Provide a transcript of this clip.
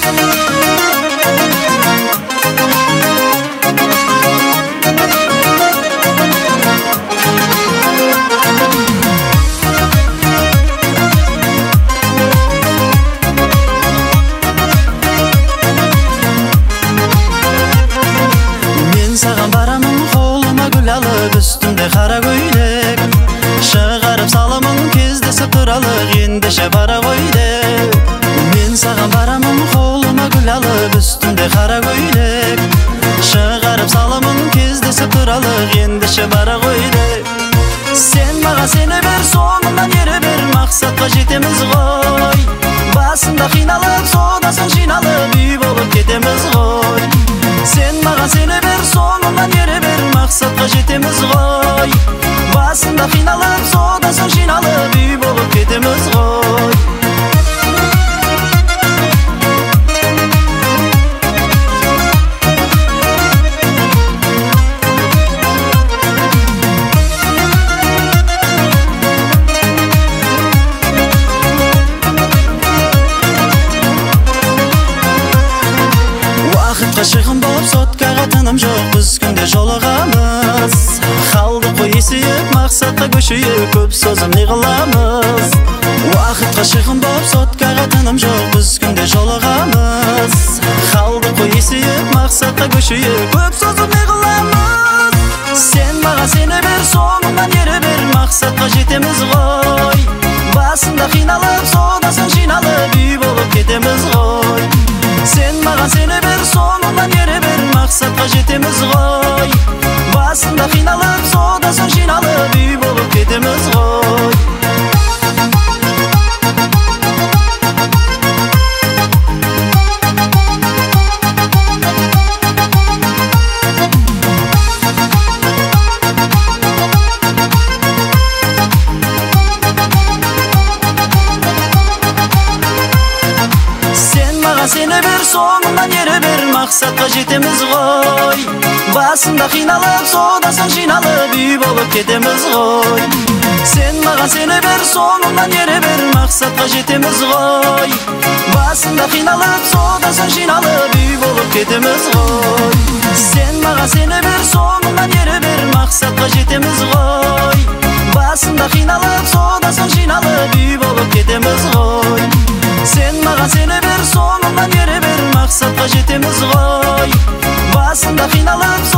Üstünde kara göylek Шығарып саламын кездесіп тұралық ендеше бара көйлек Мен саған барамын қолыма гүл алып Үстінде қара көйлек Шығарып саламын кездесіп тұралық ендеше бара көйлек Сен маған сене бер, соңымнан ере бер Мақсатқа жетеміз ғой Басында қиналып, содасын жиналып Үй болып кетеміз ғой Сен маған сене бер, соңымнан ере бер Мақсатқа жетеміз ғой Басында қиналып, содасын жиналып Үй болып кетеміз ғой Шығын болып соткаға тыным жоқ Біз күнде жолығамыз Қалдық қой есейіп мақсатқа көшейіп Көп созым не қыламыз Уақытқа шығын болып соткаға тыным жоқ Біз күнде жолығамыз Қалдық қой есейіп мақсатқа көшейіп Көп созым не қыламыз Сен маған сене бер, соңымнан ере бер Мақсатқа жетеміз ғой Басында қиналып, содасын жиналып Үй болып кетеміз ғой Сен маған сене бер, соңымнан ере бер Мақсатқа жетеміз ғой Басында қиналып, содасын жиналып Үй болып кетеміз ғой Сене бер, соңымнан ере бер Мақсатқа жетеміз ғой Басында қиналып, содасын жиналып Үй болып кетеміз ғой Сен маған сене бер, соңымнан ере бер Мақсатқа жетеміз ғой Басында қиналып, содасын жиналып Үй болып кетеміз ғой Сен маған сене бер, соңымнан ере бер Мақсатқа жетеміз ғой Басында қиналып, содасын жиналып Үй болып кетеміз ғой Сен маған сене бер, соңымнан ере бер Мақсатқа жетеміз ғой Басында қиналып